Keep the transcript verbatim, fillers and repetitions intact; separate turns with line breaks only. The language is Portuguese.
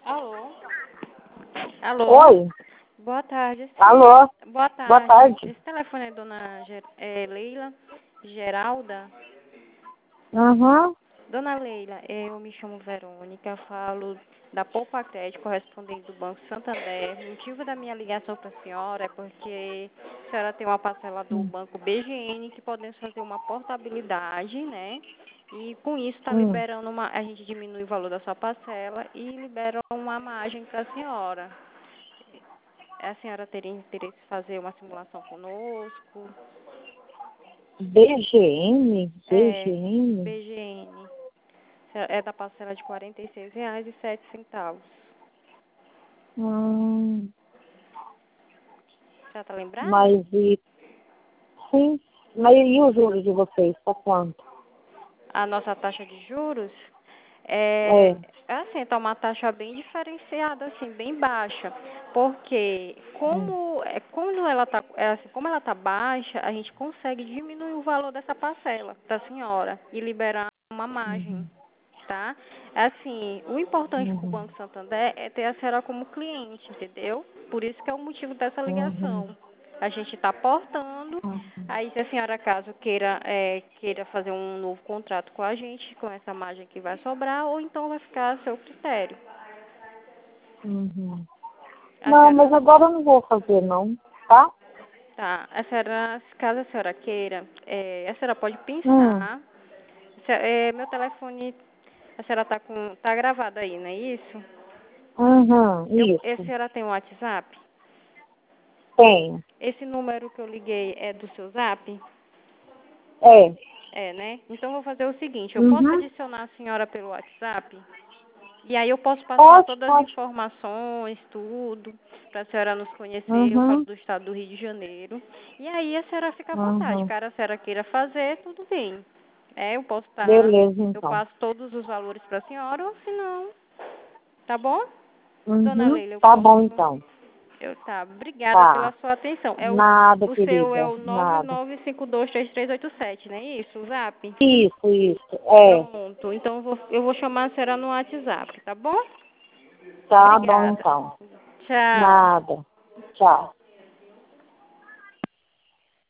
Alô? Alô?
Oi?
Boa tarde.
Alô?
Esse... Boa
Boa
tarde.
tarde.
Esse telefone é dona Ger... é Leila Geralda?
Uhum.
Dona Leila, eu me chamo Verônica, falo da Poupa Crédito, correspondente do Banco Santander. O motivo da minha ligação para a senhora é porque a senhora tem uma parcela do
Hum.
Banco B G N que podemos fazer uma portabilidade, né? E com isso está
Hum.
liberando uma. A gente diminui o valor da sua parcela e libera uma margem para a senhora. A senhora teria interesse em fazer uma simulação conosco?
B G N?
É,
B G N?
B G N. É da parcela de quarenta e seis reais e sete centavos.
Hum.
Já está lembrada?
Mas e... Sim. Mas e os juros de vocês? Por quanto?
A nossa taxa de juros é,
É.
é assim, tá uma taxa bem diferenciada, assim, bem baixa. Porque
Hum.
como, é, quando ela tá, é assim, como ela tá baixa, a gente consegue diminuir o valor dessa parcela da senhora e liberar uma margem.
Uhum.
Tá? Assim, o importante para o
Uhum.
Banco Santander é ter a senhora como cliente, entendeu? Por isso que é o motivo dessa
Uhum.
ligação. A gente está portando,
Uhum.
aí se a senhora caso queira, é, queira fazer um novo contrato com a gente, com essa margem que vai sobrar, ou então vai ficar a seu critério.
Uhum.
A
Não, mas
senhora,
agora eu não vou fazer não, tá?
tá, a senhora, caso a senhora queira, é, a senhora pode
Hum.
pensar, se- é, meu telefone, a senhora tá com, tá gravado aí, não é isso?
Uhum.
Eu, a
Isso.
senhora tem um WhatsApp?
Tenho.
Esse número que eu liguei é do seu Zap?
É.
É, né? Então, eu vou fazer o seguinte, eu posso
Uhum.
adicionar a senhora pelo WhatsApp? E aí eu posso passar
Pode,
todas as
pode.
informações, tudo, para a senhora nos conhecer. Eu falo
Uhum.
do estado do Rio de Janeiro. E aí a senhora fica à vontade.
Uhum.
Caso a senhora queira fazer, tudo bem. É, eu posso estar,
Beleza,
eu
então.
passo todos os valores para a senhora, ou se não, tá bom? Dona
Uhum.
Leila, eu
Tá
posso.
bom, então.
Eu, tá, obrigada pela
Tá.
sua atenção. É o,
Nada,
o seu é
querida.
o nove
Nada.
nove cinco dois três três oito sete, não é isso? O Zap?
Isso, isso. É.
Pronto. Então eu vou, eu vou chamar a senhora no WhatsApp, tá bom?
Tá bom,
Obrigada.
então.
Tchau.
Nada. Tchau.